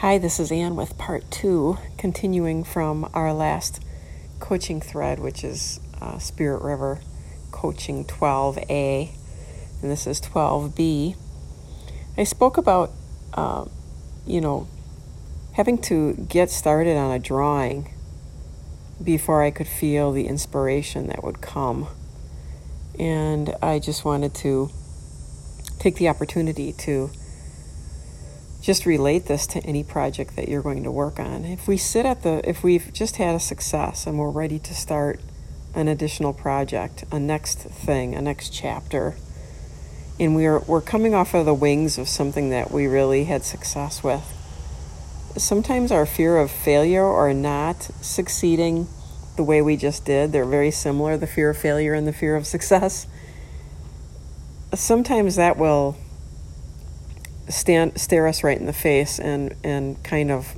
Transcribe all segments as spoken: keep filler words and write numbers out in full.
Hi, this is Ann with part two, continuing from our last coaching thread, which is uh, Spirit River Coaching twelve A, and this is twelve B. I spoke about, uh, you know, having to get started on a drawing before I could feel the inspiration that would come. And I just wanted to take the opportunity to just relate this to any project that you're going to work on. If we sit at the, if we've just had a success and we're ready to start an additional project, a next thing, a next chapter, and we're we're coming off of the wings of something that we really had success with, sometimes our fear of failure or not succeeding the way we just did, they're very similar, the fear of failure and the fear of success. Sometimes that will stand stare us right in the face and and kind of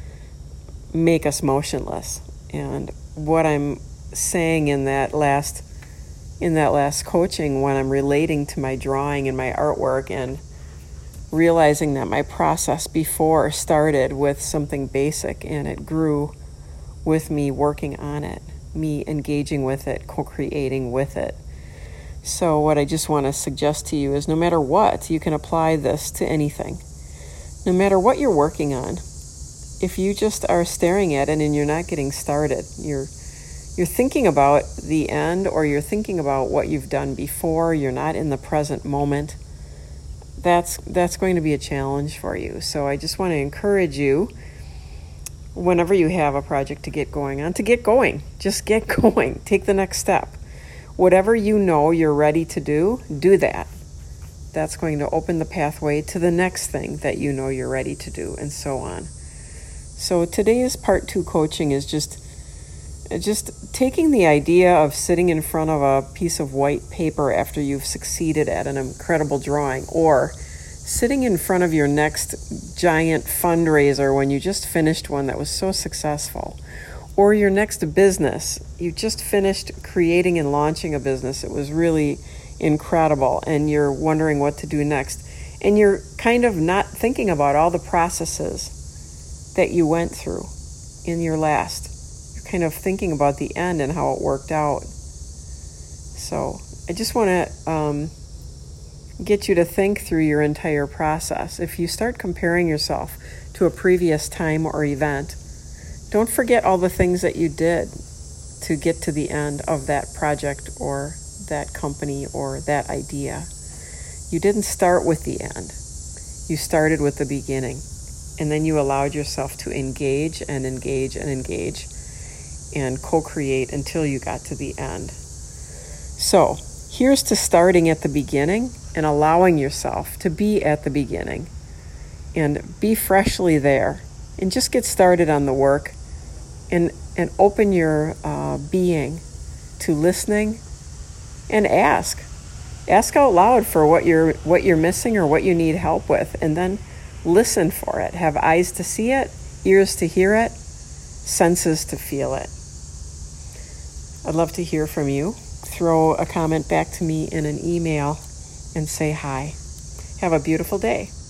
make us motionless. And what I'm saying in that last in that last coaching, when I'm relating to my drawing and my artwork and realizing that my process before started with something basic and it grew with me working on it, me engaging with it, co-creating with it. So what I just want to suggest to you is no matter what, you can apply this to anything. No matter what you're working on, if you just are staring at it and you're not getting started, you're you're thinking about the end or you're thinking about what you've done before, you're not in the present moment, that's that's going to be a challenge for you. So I just want to encourage you, whenever you have a project to get going on, to get going. Just get going. Take the next step. Whatever you know you're ready to do, do that. That's going to open the pathway to the next thing that you know you're ready to do, and so on. So today's part two coaching is just, just taking the idea of sitting in front of a piece of white paper after you've succeeded at an incredible drawing, or sitting in front of your next giant fundraiser when you just finished one that was so successful. Or your next business. You just finished creating and launching a business. It was really incredible, and you're wondering what to do next. And you're kind of not thinking about all the processes that you went through in your last. You're kind of thinking about the end and how it worked out. So I just want to um, get you to think through your entire process. If you start comparing yourself to a previous time or event, don't forget all the things that you did to get to the end of that project or that company or that idea. You didn't start with the end. You started with the beginning. And then you allowed yourself to engage and engage and engage and co-create until you got to the end. So here's to starting at the beginning and allowing yourself to be at the beginning and be freshly there and just get started on the work. And, and open your uh, being to listening and ask. Ask out loud for what you're what you're missing or what you need help with, and then listen for it. Have eyes to see it, ears to hear it, senses to feel it. I'd love to hear from you. Throw a comment back to me in an email and say hi. Have a beautiful day.